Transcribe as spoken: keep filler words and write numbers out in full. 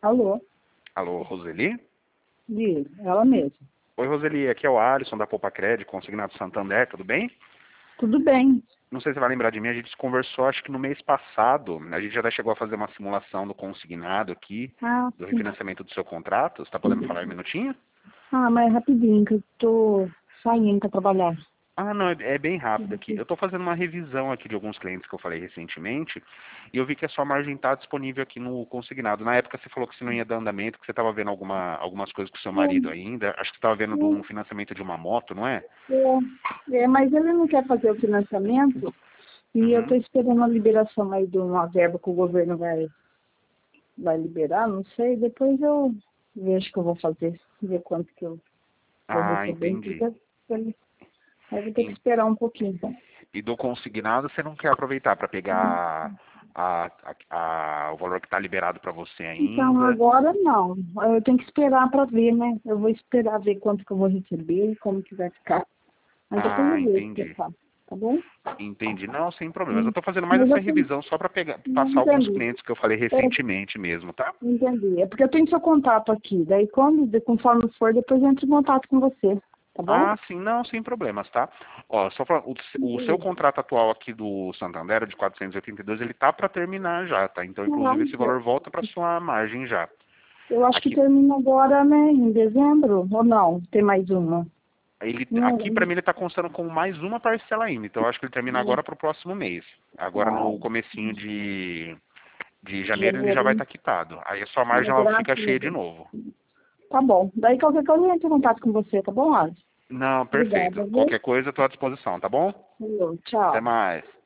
Alô? Alô, Roseli? Diz, ela mesma. Oi, Roseli, aqui é o Alisson da Poupa Crédito, consignado Santander, tudo bem? Tudo bem. Não sei se você vai lembrar de mim, a gente conversou acho que no mês passado, a gente já até chegou a fazer uma simulação do consignado aqui, Ah, do sim. refinanciamento do seu contrato, você está podendo falar um minutinho? Ah, mas é rapidinho, que eu tô saindo pra trabalhar. Ah, não, é é bem rápido aqui. Eu estou fazendo uma revisão aqui de alguns clientes que eu falei recentemente e eu vi que a sua margem está disponível aqui no consignado. Na época você falou que você não ia dar andamento, que você estava vendo alguma, algumas coisas com o seu marido ainda. Acho que você estava vendo de um financiamento de uma moto, não é? É, é, mas ele não quer fazer o financiamento e eu tô Uhum. esperando a liberação aí de uma verba que o governo vai, vai liberar, não sei. Depois eu vejo o que eu vou fazer, ver quanto que eu vou Ah, receber. entendi. Então, aí vou ter que En- esperar um pouquinho. E do consignado você não quer aproveitar para pegar a, a- a- o valor que está liberado para você Então, ainda? agora não. Eu tenho que esperar para ver, né? Eu vou esperar ver quanto que eu vou receber, como que vai ficar. Mas depois Ah, eu vejo o que eu entendi. faço, tá bom? Entendi. Não, sem problemas. Eu Hum. estou fazendo mais Mas essa eu tenho... revisão só para pegar, Não passar alguns entendi. clientes que eu falei É, recentemente mesmo, tá? entendi. É porque eu tenho seu contato aqui. Daí, quando, de- conforme for, depois eu entro em contato com você, tá bom? Ah, sim, não, sem problemas, tá? Ó, só pra, o, o seu contrato atual aqui do Santander, de quatrocentos e oitenta e dois, ele tá para terminar já, tá? Então, inclusive, esse Não, valor volta para sua margem já. eu acho que Aqui, termina agora, né? Em dezembro, ou não? Tem mais uma? ele, Não, aqui para mim, ele tá constando com mais uma parcela ainda. Então, eu acho que ele termina não. agora para o próximo mês. Agora, Ah, no comecinho de, de janeiro, ele já vai janeiro. estar quitado. Aí, a sua margem, Ah, ela fica graças a cheia de Deus. novo. Tá bom. Daí qualquer coisa eu entro em contato com você, tá bom, Alisson? Não, perfeito. Obrigada, viu? Qualquer coisa, eu tô à disposição, tá bom? Falou, Até tchau. mais.